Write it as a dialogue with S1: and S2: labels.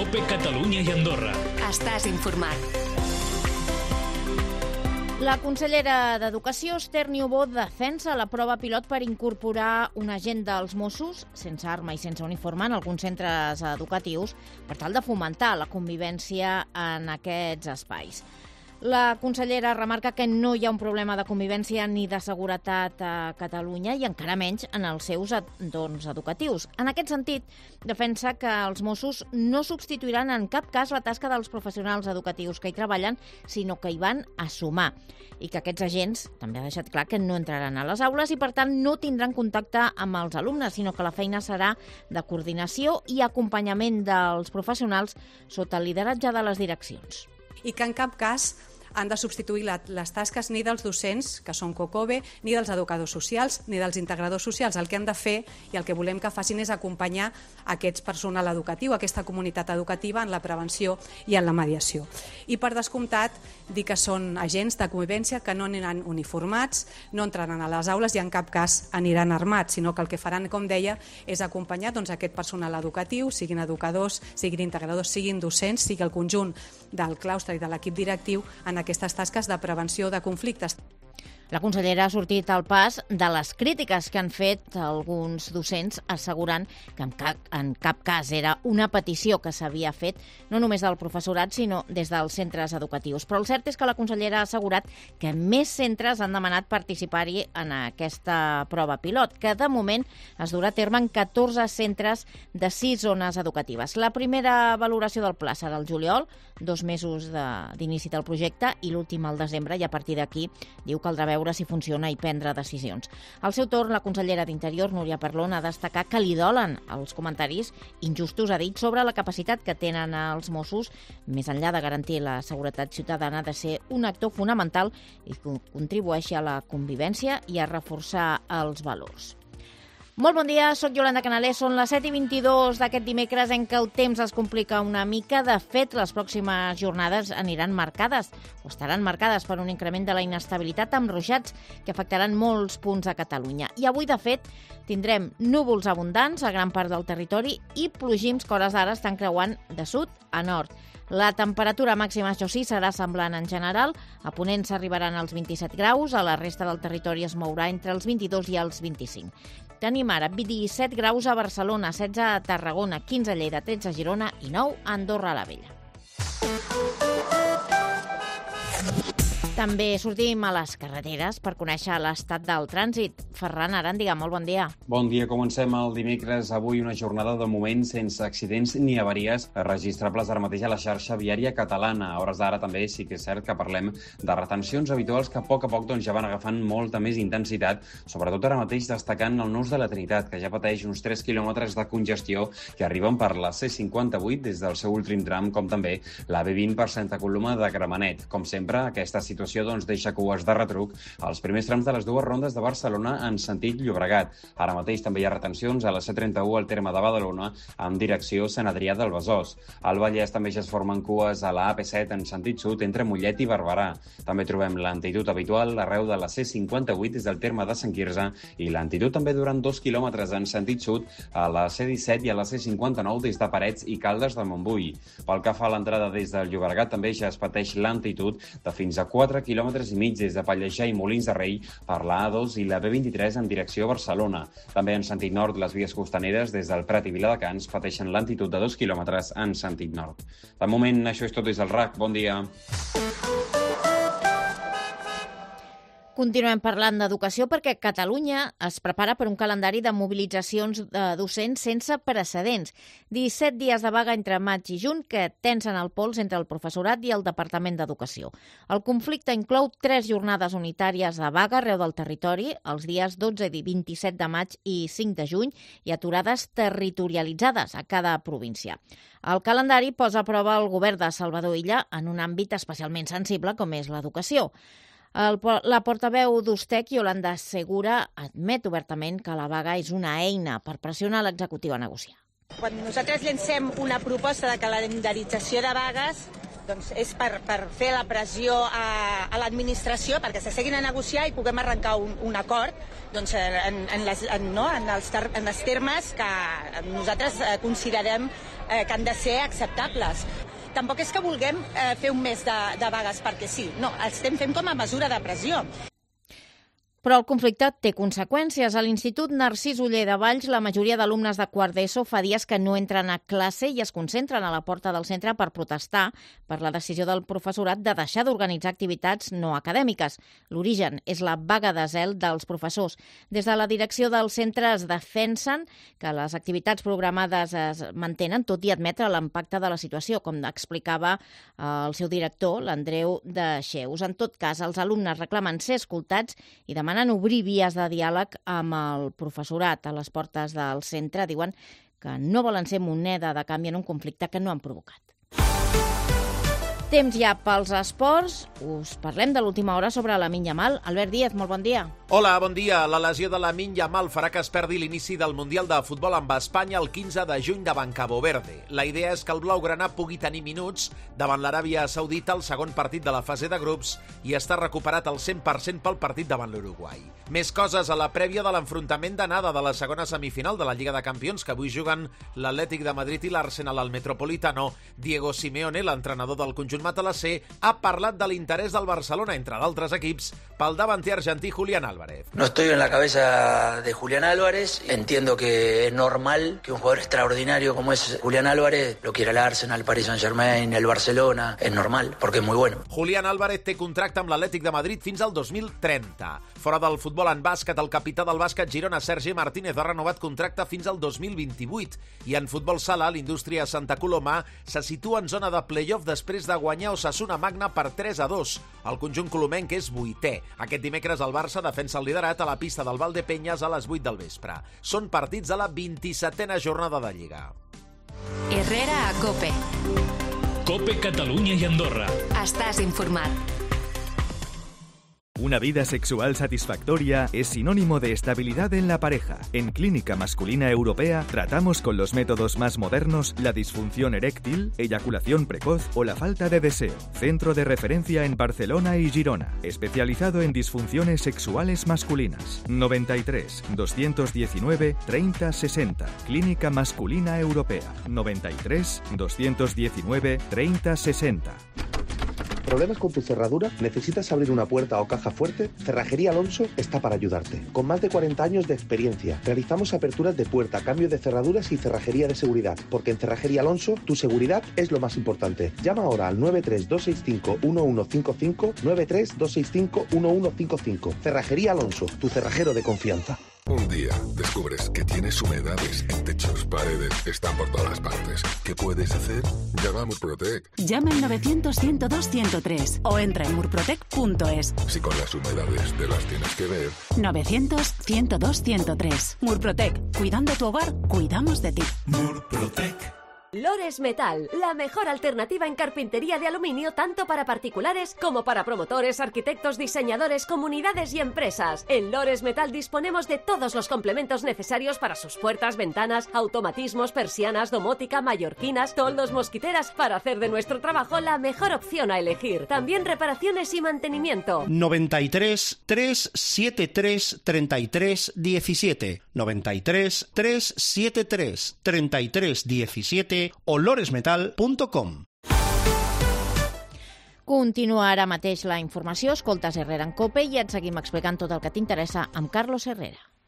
S1: COPE Catalunya i Andorra.
S2: Estàs informat.
S3: La consellera d'Educació, Esther Niubó, defensa la prova pilot per incorporar un agent dels Mossos, sense arma i sense uniforme, en alguns centres educatius, per tal de fomentar la convivència en aquests espais. La consellera remarca que no hi ha un problema de convivència ni de seguretat a Catalunya i encara menys en els seus entorns educatius. En aquest sentit, defensa que els Mossos no substituiran en cap cas la tasca dels professionals educatius que hi treballen, sinó que hi van a sumar. I que aquests agents també ha deixat clar que no entraran a les aules i, per tant, no tindran contacte amb els alumnes, sinó que la feina serà de coordinació i acompanyament dels professionals sota el lideratge de les direccions.
S4: I que en cap cas han de substituir les tasques ni dels docents, que són COCOBE, ni dels educadors socials, ni dels integradors socials. El que han de fer i el que volem que facin és acompanyar aquest personal educatiu, aquesta comunitat educativa en la prevenció i en la mediació. I per descomptat, dir que són agents de convivència que no aniran uniformats, no entraran a les aules i en cap cas aniran armats, sinó que el que faran, com deia, és acompanyar aquest personal educatiu, siguin educadors, siguin integradors, siguin docents, sigui el conjunt del claustre i de l'equip directiu en aquestes tasques de prevenció de conflictes.
S3: La consellera ha sortit al pas de les crítiques que han fet alguns docents, assegurant que en cap cas era una petició que s'havia fet no només del professorat, sinó des dels centres educatius. Però el cert és que la consellera ha assegurat que més centres han demanat participar-hi en aquesta prova pilot, que de moment es durà a terme en 14 centres de 6 zones educatives. La primera valoració del pla serà al juliol, 2 mesos d'inici del projecte, i l'últim al desembre, i a partir d'aquí diu que caldrà veure si funciona i prendre decisions. Al seu torn, la consellera d'Interior, Núria Parlon, ha destacat que li dolen els comentaris injustos, ha dit, sobre la capacitat que tenen els Mossos, més enllà de garantir la seguretat ciutadana, de ser un actor fonamental i que contribueixi a la convivència i a reforçar els valors. Molt bon dia, soc Yolanda Canalés, són les 7:22 d'aquest dimecres en què el temps es complica una mica. De fet, les pròximes jornades aniran marcades, o estaran marcades per un increment de la inestabilitat amb ruixats que afectaran molts punts a Catalunya. I avui, de fet, tindrem núvols abundants a gran part del territori i plogims que a hores d'ara estan creuant de sud a nord. La temperatura màxima, això sí, serà semblant en general. A Ponent s'arribaran als 27 graus, a la resta del territori es mourà entre els 22 i els 25. Tenim ara 17 graus a Barcelona, 16 a Tarragona, 15 a Lleida, 13 a Girona i 9 a Andorra la Vella. També sortim a les carreteres per conèixer l'estat del trànsit. Ferran Aràndiga, molt bon dia.
S5: Bon dia, comencem el dimecres. Avui una jornada de moment sense accidents ni avaries registrables ara mateix a la xarxa viària catalana. A hores d'ara també sí que és cert que parlem de retencions habituals que a poc ja van agafant molta més intensitat, sobretot ara mateix destacant el Nus de la Trinitat, que ja pateix uns 3 quilòmetres de congestió que arriben per la C58 des del seu últim tram, com també la B20 per Santa Coloma de Gramenet. Com sempre, aquesta situació deixa cues de retruc als primers trams de les dues rondes de Barcelona en sentit Llobregat. Ara mateix també hi ha retencions a la C31 al terme de Badalona en direcció Sant Adrià del Besòs. Al Vallès també ja es formen cues a la AP7 en sentit sud entre Mollet i Barberà. També trobem l'antitud habitual arreu de la C58 des del terme de Sant Quirze i l'antitud també durant 2 quilòmetres en sentit sud a la C17 i a la C59 des de Parets i Caldes de Montbui. Pel que fa a l'entrada des del Llobregat també ja es pateix l'antitud de fins a 4 quilòmetres i mig des de Pallejà i Molins de Rei per la A2 i la B23 en direcció a Barcelona. També en sentit nord, les vies costaneres des del Prat i Viladecans pateixen l'antitud de 2 quilòmetres en sentit nord. De moment, això és tot des del RAC. Bon dia.
S3: Continuem parlant d'educació perquè Catalunya es prepara per un calendari de mobilitzacions de docents sense precedents. 17 dies de vaga entre maig i juny que tensen el pols entre el professorat i el Departament d'Educació. El conflicte inclou 3 jornades unitàries de vaga arreu del territori, els dies 12 i 27 de maig i 5 de juny, i aturades territorialitzades a cada província. El calendari posa a prova el govern de Salvador Illa en un àmbit especialment sensible com és l'educació. La portaveu d'Ustec, Yolanda Segura, admet obertament que la vaga és una eina per pressionar l'executiu a negociar.
S6: Quan nosaltres llancem una proposta de calendarització de vagues,
S1: Doncs és per fer la pressió a l'administració perquè s'asseguin a negociar i puguem arrencar un acord doncs, en els termes que nosaltres considerem que han de ser acceptables. Tampoc és que vulguem fer un mes de vagues perquè sí, no, estem fent com a mesura de pressió.
S3: Però el conflicte té conseqüències. A l'Institut Narcís Oller de Valls, la majoria d'alumnes de quart d'ESO fa dies que no entren a classe i es concentren a la porta del centre per protestar per la decisió del professorat de deixar d'organitzar activitats no acadèmiques. L'origen és la vaga de zel dels professors. Des de la direcció del centre es defensen que les activitats programades es mantenen, tot i admetre l'impacte de la situació, com explicava el seu director, l'Andreu de Xeus. En tot cas, els alumnes reclamen ser escoltats i demanen obrir vies de diàleg amb el professorat a les portes del centre. Diuen que no volen ser moneda de canvi en un conflicte que no han provocat. Temps ja pels esports. Us parlem de l'última hora sobre Lamine Yamal. Albert Díaz, molt bon dia.
S2: Hola, bon dia. La lesió de Lamine Yamal farà que es perdi l'inici del Mundial de Futbol amb Espanya el 15 de juny davant Cabo Verde. La idea és que el blaugrana pugui tenir minuts davant l'Aràbia Saudita al segon partit de la fase de grups i està recuperat al 100% pel partit davant l'Uruguai. Més coses a la prèvia de l'enfrontament d'anada de la segona semifinal de la Lliga de Campions que avui juguen l'Atlètic de Madrid i l'Arsenal al Metropolitano. Diego Simeone, l'entrenador del conjunt matalassé, ha parlat de l'interès del Barcelona, entre d'altres equips, pel davanter argentí Julián Álvarez.
S6: No estoy en la cabeza de Julián Álvarez. Entiendo que es normal que un jugador extraordinario como es Julián Álvarez lo quiera el Arsenal, el Paris Saint-Germain, el Barcelona. Es normal, porque es muy bueno.
S2: Julián Álvarez té contracte amb l'Atlètic de Madrid fins al 2030. Fora del futbol en bàsquet, el capità del bàsquet Girona, Sergi Martínez, ha renovat contracte fins al 2028. I en futbol sala, l'Indústria Santa Coloma se situa en zona de play-off després de guanyar Osasuna Magna per 3-2. El conjunt colomenc és 8è. Aquest dimecres el Barça defensa el liderat a la pista del Valdepeñas a les 8 del vespre. Són partits de la 27a jornada de Lliga.
S7: Herrera a COPE.
S8: COPE Catalunya i Andorra.
S7: Estàs informat.
S9: Una vida sexual satisfactoria es sinónimo de estabilidad en la pareja. En Clínica Masculina Europea tratamos con los métodos más modernos la disfunción eréctil, eyaculación precoz o la falta de deseo. Centro de referencia en Barcelona y Girona, especializado en disfunciones sexuales masculinas. 93 219 30 60. Clínica Masculina Europea. 93 219 30 60.
S10: ¿Problemas con tu cerradura? ¿Necesitas abrir una puerta o caja fuerte? Cerrajería Alonso está para ayudarte. Con más de 40 años de experiencia, realizamos aperturas de puerta, cambio de cerraduras y cerrajería de seguridad. Porque en Cerrajería Alonso, tu seguridad es lo más importante. Llama ahora al 93-265-1155, 93-265-1155. Cerrajería Alonso, tu cerrajero de confianza.
S11: Un día descubres que tienes humedades en techos, paredes, están por todas partes. ¿Qué puedes hacer? Llama a Murprotec.
S7: Llama al 900-102-103 o entra en murprotec.es.
S11: Si con las humedades te las tienes que ver.
S7: 900-102-103. Murprotec. Cuidando tu hogar, cuidamos de ti.
S8: Murprotec.
S12: Lores Metal, la mejor alternativa en carpintería de aluminio tanto para particulares como para promotores, arquitectos, diseñadores, comunidades y empresas. En Lores Metal disponemos de todos los complementos necesarios para sus puertas, ventanas, automatismos, persianas, domótica, mallorquinas, toldos, mosquiteras, para hacer de nuestro trabajo la mejor opción a elegir. También reparaciones y mantenimiento.
S13: 93 373 33 17. 93 373 33 17 o loresmetal.com.
S3: Continua ara mateix la informació. Escoltes Herrera en COPE i et seguim explicant tot el que t'interessa amb Carlos Herrera.